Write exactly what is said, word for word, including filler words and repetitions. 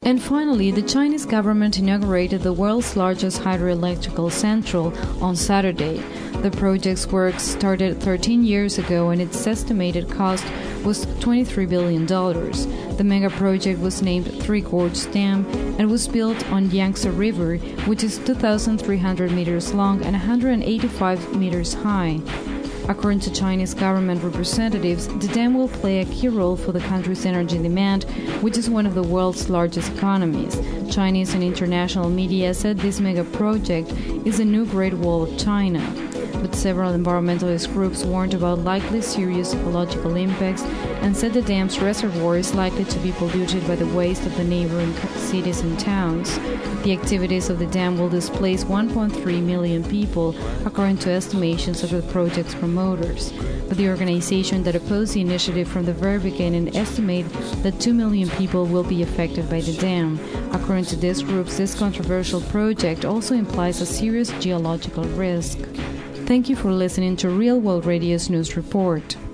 And finally, the Chinese government inaugurated the world's largest hydroelectrical central on Saturday. The project's work started thirteen years ago and its estimated cost was twenty-three billion dollars. The mega project was named Three Gorges Dam and was built on Yangtze River, which is two thousand three hundred meters long and one hundred eighty-five meters high. According to Chinese government representatives, the dam will play a key role for the country's energy demand, which is one of the world's largest economies. Chinese and international media said this mega project is a new Great Wall of China. But several environmentalist groups warned about likely serious ecological impacts and said the dam's reservoir is likely to be polluted by the waste of the neighboring cities and towns. The activities of the dam will displace one point three million people, according to estimations of the project's promoters. But the organization that opposed the initiative from the very beginning estimated that two million people will be affected by the dam. According to these groups, this controversial project also implies a serious geological risk. Thank you for listening to Real World Radio's News Report.